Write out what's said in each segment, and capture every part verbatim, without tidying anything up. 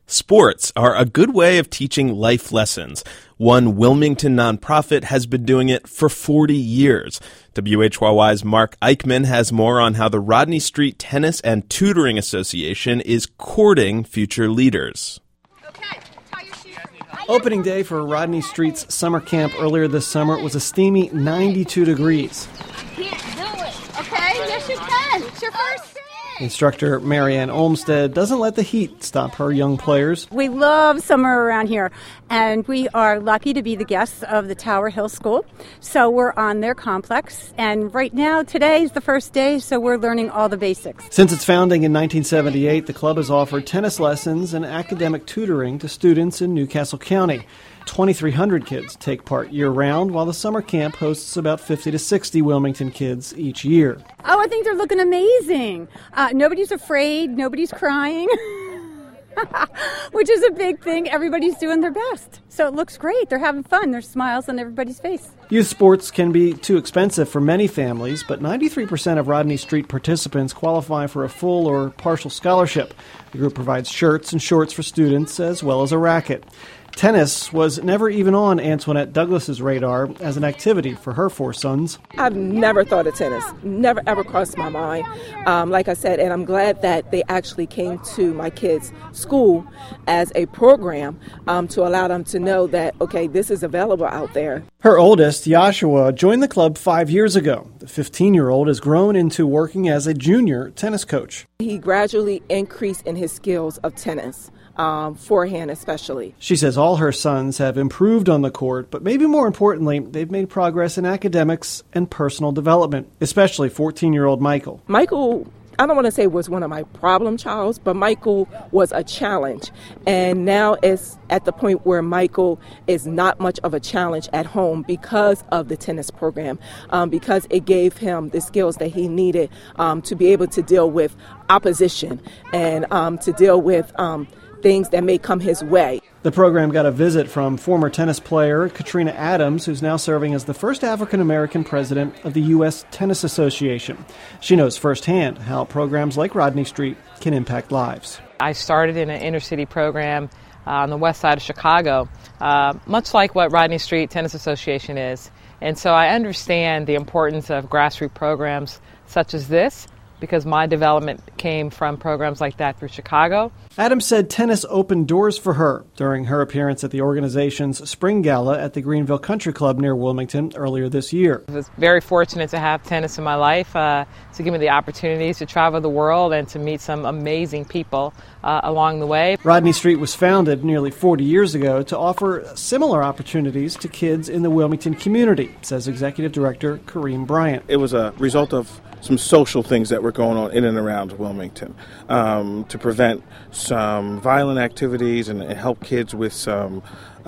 Sports are a good way of teaching life lessons. One Wilmington nonprofit has been doing it for forty years. W H Y Y's Mark Eichman has more on how the Rodney Street Tennis and Tutoring Association is courting future leaders. Okay, tie your shoes for me. Opening day for Rodney Street's summer camp earlier this summer was a steamy ninety-two degrees. Can't do it. Okay, yes you can. It's your first day. Instructor Marianne Olmstead doesn't let the heat stop her young players. We love summer around here, and we are lucky to be the guests of the Tower Hill School. So we're on their complex, and right now, today is the first day, so we're learning all the basics. Since its founding in nineteen seventy-eight, the club has offered tennis lessons and academic tutoring to students in Newcastle County. twenty-three hundred kids take part year-round, while the summer camp hosts about fifty to sixty Wilmington kids each year. Oh, I think they're looking amazing. Uh, nobody's afraid. Nobody's crying, which is a big thing. Everybody's doing their best. So it looks great. They're having fun. There's smiles on everybody's face. Youth sports can be too expensive for many families, but ninety-three percent of Rodney Street participants qualify for a full or partial scholarship. The group provides shirts and shorts for students as well as a racket. Tennis was never even on Antoinette Douglas's radar as an activity for her four sons. I've never thought of tennis, never ever crossed my mind. Um, like I said, and I'm glad that they actually came to my kids' school as a program um, to allow them to know that, okay, this is available out there. Her oldest, Joshua, joined the club five years ago. The fifteen-year-old has grown into working as a junior tennis coach. He gradually increased in his skills of tennis. Um, forehand especially. She says all her sons have improved on the court, but maybe more importantly, they've made progress in academics and personal development, especially fourteen-year-old Michael. Michael, I don't want to say was one of my problem childs, but Michael was a challenge. And now it's at the point where Michael is not much of a challenge at home because of the tennis program, um, because it gave him the skills that he needed um, to be able to deal with opposition and um, to deal with um, things that may come his way. The program got a visit from former tennis player Katrina Adams, who's now serving as the first African-American president of the U S Tennis Association. She knows firsthand how programs like Rodney Street can impact lives. I started in an inner-city program uh, on the west side of Chicago, uh, much like what Rodney Street Tennis Association is. And so I understand the importance of grassroots programs such as this, because my development came from programs like that through Chicago. Adams said tennis opened doors for her during her appearance at the organization's spring gala at the Greenville Country Club near Wilmington earlier this year. I was very fortunate to have tennis in my life, uh, to give me the opportunities to travel the world and to meet some amazing people uh, along the way. Rodney Street was founded nearly forty years ago to offer similar opportunities to kids in the Wilmington community, says Executive Director Kareem Bryant. It was a result of some social things that were going on in and around Wilmington um, to prevent some violent activities and help kids with some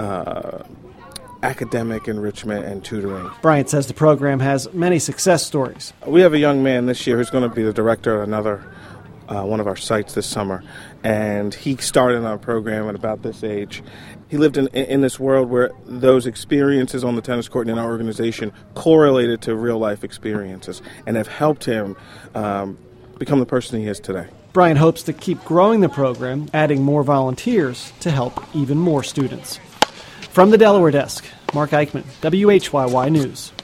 uh, academic enrichment and tutoring. Bryant says the program has many success stories. We have a young man this year who's going to be the director of another uh, one of our sites this summer, and he started on our program at about this age. He lived in in this world where those experiences on the tennis court and in our organization correlated to real-life experiences and have helped him um, become the person he is today. Bryant hopes to keep growing the program, adding more volunteers to help even more students. From the Delaware desk, Mark Eichman, W H Y Y News.